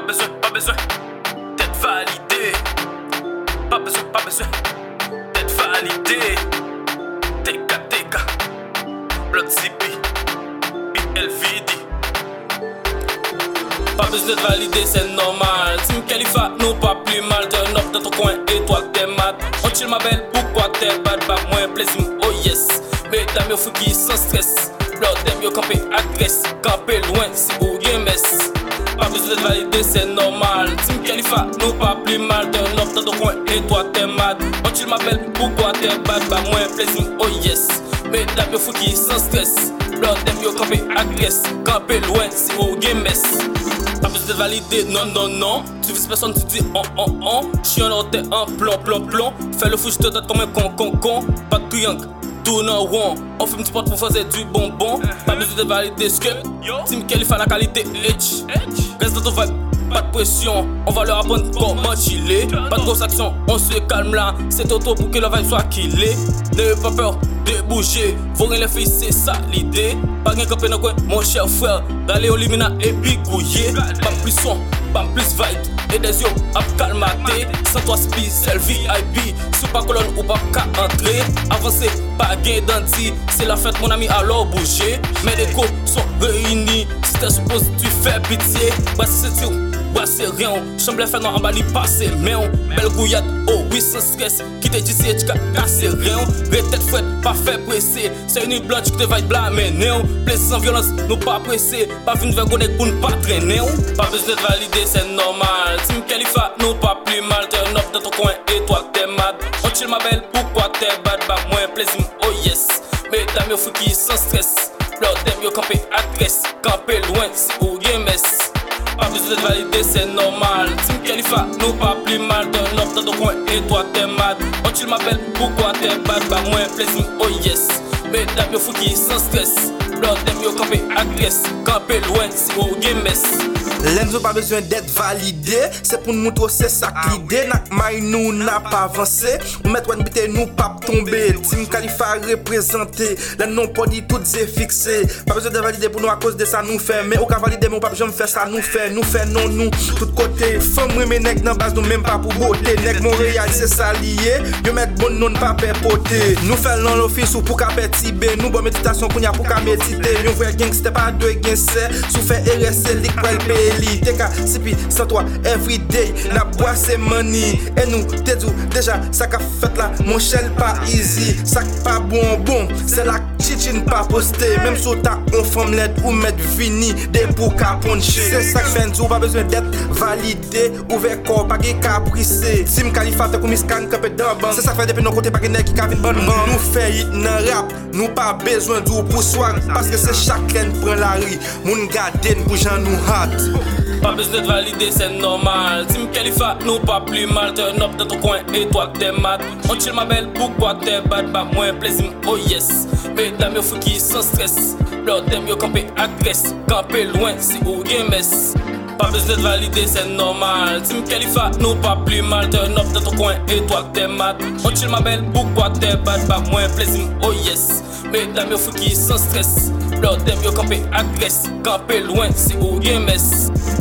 besoin d'être validé. Pas besoin d'être validé. TK, Blood CP, BLVD. Pas besoin d'être validé, c'est normal. Team Khalifa, nous pas plus mal. Turn up dans ton coin, étoile, t'es mat. On chill ma belle, pourquoi t'es bad? Pas moins plaisir, oh yes. Mesdames, yo fouki sans stress. Blood, them, yo campé agresse. Campé loin, si ou bien mess. Pas besoin d'être validé, c'est normal. Team Khalifa, nous pas plus mal. Turn up dans ton coin, étoile, t'es mat. On chill ma belle, pourquoi t'es bad? Pas moins plaisir, oh yes. Mesdames, yo fouki sans stress. Blood, them, yo campé agresse. Campé loin, si ou bien mess. Pas besoin de valider, non. Tu vis personne, tu dis on. J'suis en ordre, en plomb. Fais le fou, j'te donne comme un con. Pas de triangle, tourne en rond. On fume du pot pour faire du bonbon. Pas besoin de valider ce que Team Khalifa la qualité H. Reste dans ton vibe, pas de pression. On va leur apprendre comment chiller. Pas de grosse action, on se calme là. C'est auto pour que la vibe soit killée. N'ayez pas peur de bouger. Faut rien les filles, c'est ça l'idée. Pas rien campé dans quoi, mon cher frère. D'aller au limina et bigouiller. Pas plus son, pas plus vibe. Et des yeux à calmater. Sans toi speed, seul VIP. Sous pas colonne ou pas qu'à entrer. Avancer, pas gain d'anti. C'est la fête mon ami, alors bouger. Mais les go sont réunis. Si t'es supposé, tu fais pitié. Bah si c'est tout. Ouais, c'est rien, chambre fait noir en bali passé, mais on belle gouillade, oh oui, sans stress. Qui te dit si tu cassé rien, tête fouette, pas fait presser. C'est une blanche qui te va être blâmer, néon. Blessé sans violence, nous pas pressé. Pas venu vers connect pour ne pas traîner. Pas besoin d'être validé, c'est normal. Team Khalifa, nous pas plus mal. Turn up dans ton coin, étoile, t'es mad. On chill ma belle, pourquoi t'es bad? Bah, moins plaisir, oh yes. Mesdames, yo fouki sans stress. Blood, them, yo campé agresse. Campé loin, si ou bien mess. Pas besoin d'être validé, c'est normal. Team Khalifa, nous pas plus mal. Turn up dans ton coin et toi t'es mad. On chill ma belle, pourquoi t'es bad? Pas moins plaisir, oh yes. Mesdames, yo fouki sans stress. Blood, them, yo campé agresse. Campé loin, si ou game mess. L'Enzo pas besoin d'être validé. C'est pour nous montrer c'est ça l'idée. Nak maille nous n'a pas avancé. On met one bite nous pas tomber. Team Khalifa représenté. Les noms pas dit toutes est fixé. Pas besoin de valider pour nous à cause de ça nous fait. Mais au cas valider mon pas jamais faire ça nous fait non nous tout côté. Femme remé nèg dans base nous même pas pour beauté. Nèg Montréal c'est ça lié. Yo met bon non pas pépoter. Nous fait dans l'office ou pour ka Tibé. Nous bon méditation pour pour ka méditer. Yon vrai gangster pas deux gangster. Sou fait RSL lik pour le TK, CP, sans toi, everyday, la bois c'est money. Et nous, t'es d'où, déjà, ça qu'a fait là, mon shell pas easy. Ça pas bon, c'est la chichine pas posté. Même si t'as un femme LED ou mettre vini, des pour qu'à puncher. C'est ça que fait nous, pas besoin d'être validé. Ouvert corps, pas qu'à capricé. Team Khalifa, t'es comme Iscan, capé dans ban. C'est ça que fait depuis nos côtés, pas qu'à qui cavine bonne ban. Nous fait hit nan rap, nous pas besoin d'où pour swag. Parce que c'est chacun prend la rue. Moun garden pour j'en nous hâte. Pas besoin d'être validé, c'est normal. Team Khalifa, nous pas plus mal. Turn up dans ton coin et toi t'es mad. On chill ma belle, pourquoi t'es bad? Pas moins plaisir, oh yes. Mesdames, yo fouki sans stress. Blood, them, yo campé agresse. Campé loin, si ou game mess. Pas besoin d'être validé, c'est normal. Team Khalifa, nous pas plus mal. Turn up dans ton coin et toi t'es mad. On chill ma belle, pourquoi t'es bad? Pas moins plaisir, oh yes. Mesdames, yo fouki sans stress. Blood, them, yo campé agresse. Campé loin, si ou game mess.